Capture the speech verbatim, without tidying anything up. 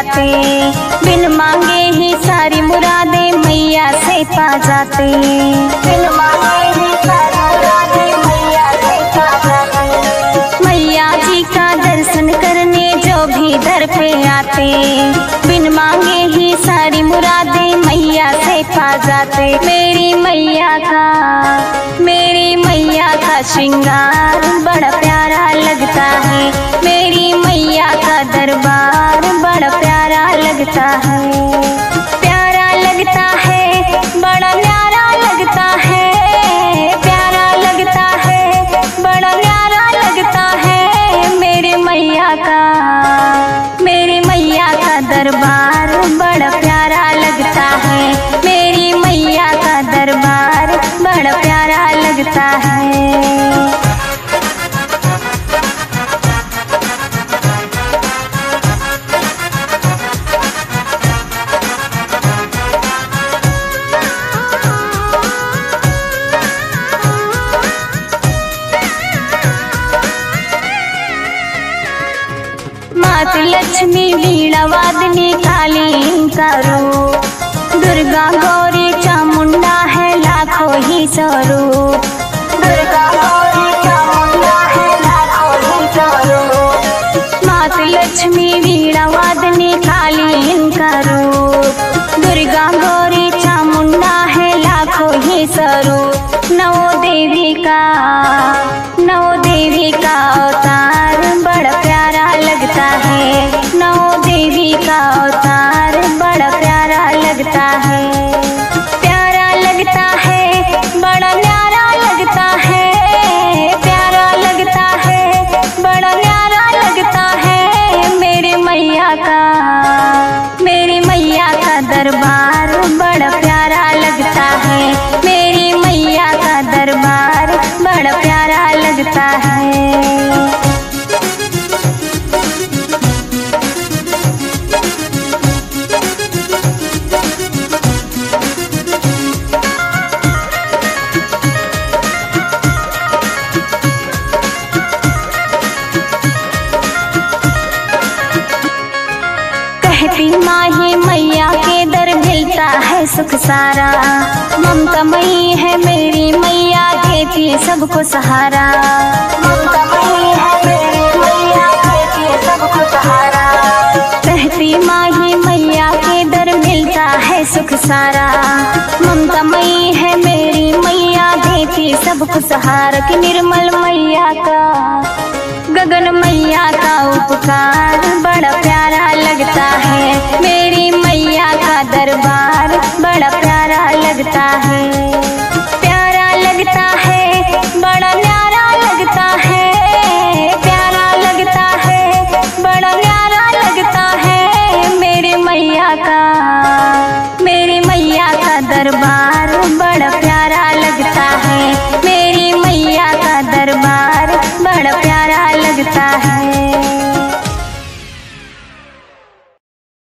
आते, बिन मांगे ही सारी मुरादे मैया से पा जाते, बिन मांगे ही सारी मुरादे मैया से पा जाते। मैया जी का दर्शन करने जो भी दर पे आते, बिन मांगे ही सारी मुरादे मैया से पा जाते। मेरी मैया का मेरी मैया का श्रृंगार बड़ा प्यारा लगता है, मेरी मैया का दरबार बड़ा प्यारा लगता है, प्यारा लगता है, बड़ा न्यारा लगता है, प्यारा लगता है, बड़ा न्यारा लगता है। मेरी मैया का मेरी मैया का दरबार बड़ा प्यारा लगता है, मेरी मैया का दरबार बड़ा प्यारा लगता है। मात लक्ष्मी वीणा वादनी काली का रूप, दुर्गा गौरी चामुंडा है लाखों ही स्वरूप, दुर्गा गौरी चामुंडा है लाखों ही स्वरूप। मात लक्ष्मी वीणा वादनी काली का रूप, दुर्गा गौरी चामुंडा है लाखों ही स्वरूप। नौ देवी का नौ देवी का अवतार बड़ा प्यारा लगता है, नौ देवी का अवतार बड़ा प्यारा लगता है, प्यारा लगता है, बड़ा न्यारा लगता है, प्यारा लगता है, बड़ा न्यारा लगता है। मेरी मैया का मेरी मैया का दरबार बड़ा प्यारा लगता है, मेरी मैया का दरबार बड़ा प्यारा लगता है। कहती माही मैया के दर मिलता है सुख सारा, ममता मई है मेरी मैया देती सबको सहारा, ममता मई है मेरी मैया देती सबको सहारा। कहती माही मैया के दर मिलता है सुख सारा, ममता मई है मेरी मैया देती सबको सहारा। कि निर्मल मैया का गगन मैया का उपकार बड़ा प्यारा